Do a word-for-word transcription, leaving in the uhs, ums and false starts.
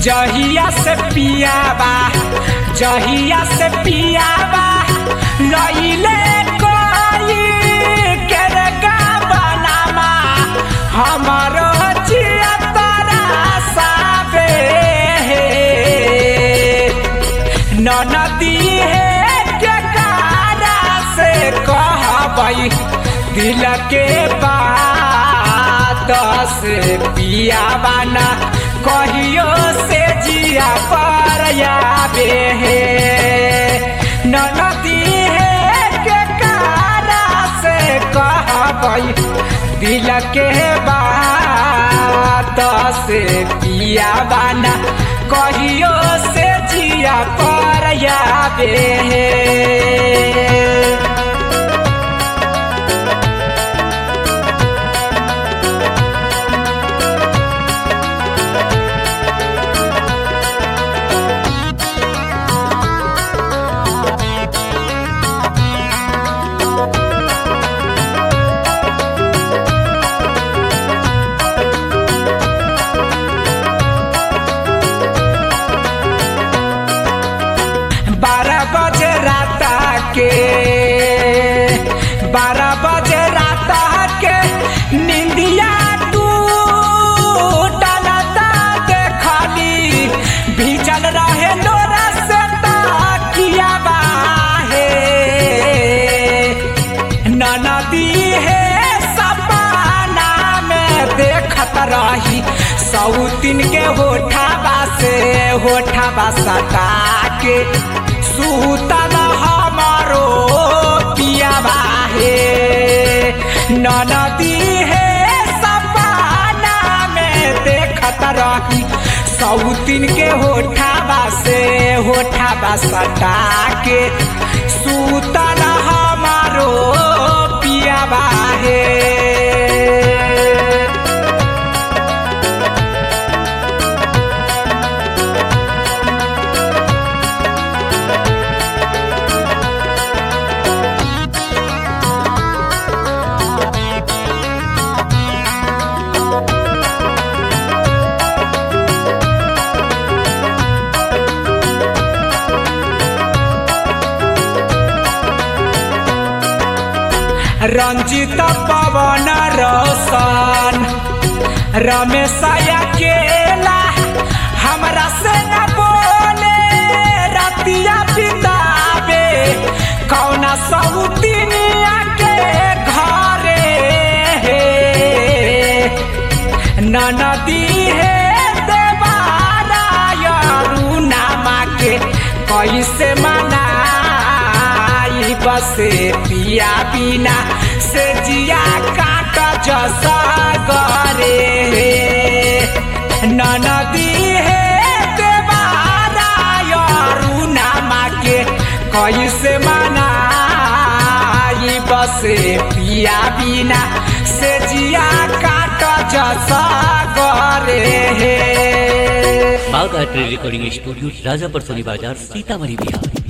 जहिया से पियाबा जहिया से पियाबा लइले कोई केरगा बनामा हमारो जिया तारा साबे ननदी है के कारा से कहबई दिल के बात से पियाबा ना कहियो से जिया पर याबे है ननदी है के कारा से कहबई दिल के बात से पियाबा ना कहियो से जिया पर याबे है। बारह बजे रात के बारह बजे रात के निंदिया टूटल देखली भीजल रहे लोरा से तकिया बाहे ननदी है सपना में देखत रही सौतीन के होठाबा से होठाबा सटा के सूतल हमारो पियाबा है ननदी है सपना में देखत रही सौतीन के होठाबा से होठाबा सटा के सूतल हमारो पियाबा है। रंजित पवन रोशन रमेश अकेला हमरा से न बोले रतिया बितावे कौना सौतीनिया के घरे ननदी है देवारा अरुणा के कैसे मना बसे पिया बिना से जिया काट जसा करे ननदी है देवारा अरुणा के कैसे मनाई बसे पिया बिना से जिया काट जसा करे। बाघ art recording studio Rajapur Soni Bazar Sitamarhi Bihar.